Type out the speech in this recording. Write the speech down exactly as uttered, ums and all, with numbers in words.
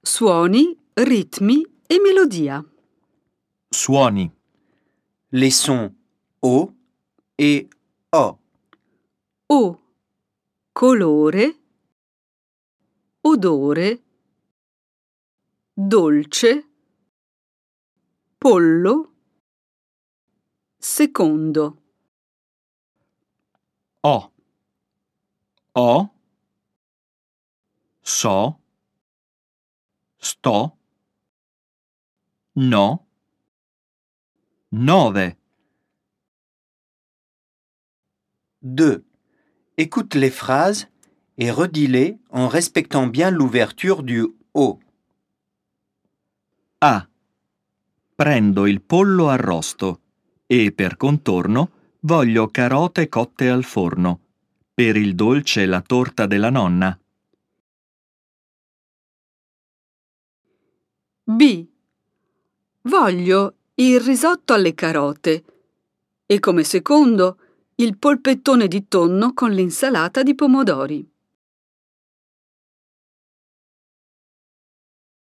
Suoni, ritmi e melodia. Suoni. Les sons O et O. O. Colore. Odore. Dolce. Pollo. Secondo. O. O. So. Sto. No. Nove. deux. Écoute les phrases et redis-les en respectant bien l'ouverture du O. A. Prendo il pollo arrosto e per contorno voglio carote cotte al forno. Per il dolce la torta della nonna. B. Voglio il risotto alle carote e come secondo il polpettone di tonno con l'insalata di pomodori.